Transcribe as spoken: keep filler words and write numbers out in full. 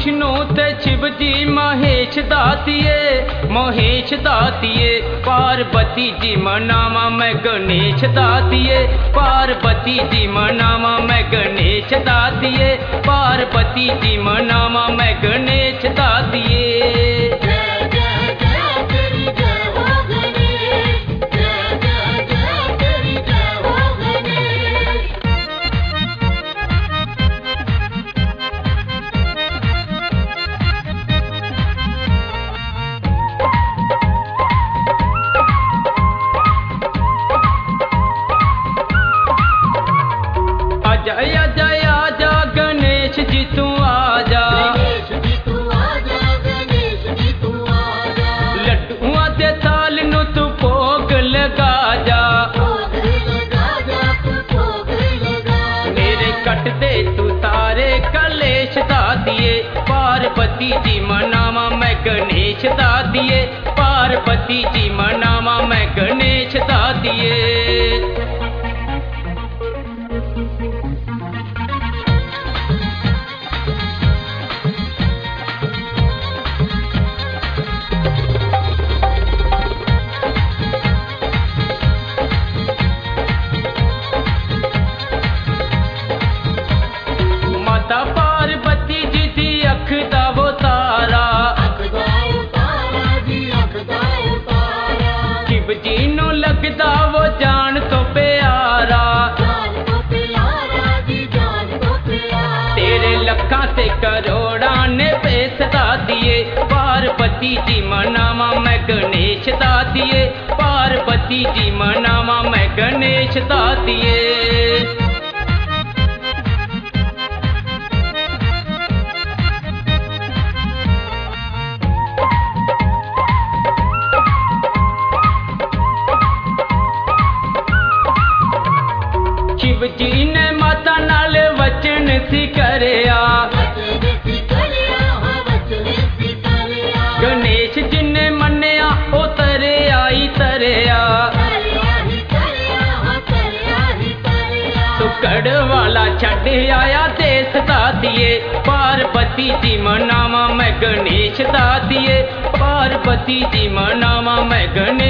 विष्णु ते शिव जी महेश दातिये महेश दातिये। पार्वती जी मनावा मैं गणेश दातिये पार्वती जी मनावा मैं गणेश दातिये पार्वती जी मनावा मैं गणेश दातिये। जया जया जा गणेश जी तू आजा गणेश जी तू आजा गणेश जी तू आजा। लड्डुआं दे थाल नू तू भोग लगा जा भोग लगा जा तू भोग लगा। मेरे कट दे तू तारे कलेश दातिये पार्वती जी मनावा मैं गणेश दातिये पार्वती जी मनावा मैं गणेश दातिये। माता पार्वती जी दी अख दा वो तारा अख दा उतारा जी अख दा उतारा। शिव जी नू लगदा वो जान तो प्यारा जान तो प्यारा जी जान तो प्यारा। तेरे लखा ते करोड़ा ने पेश दातिये पार्वती जी मनावा मैं गणेश दातिये पार्वती जी मनावा मैं गणेश दातिये। शिव जी ने माता नाल वचन सी करया गणेश जी ने मन्निया ओ तरया ही तरया। सुकड़ वाला छड़ आया देश दातिये पार्वती जी मनावा मैं गणेश दातिये पार्वती जी मनावा मैं गणेश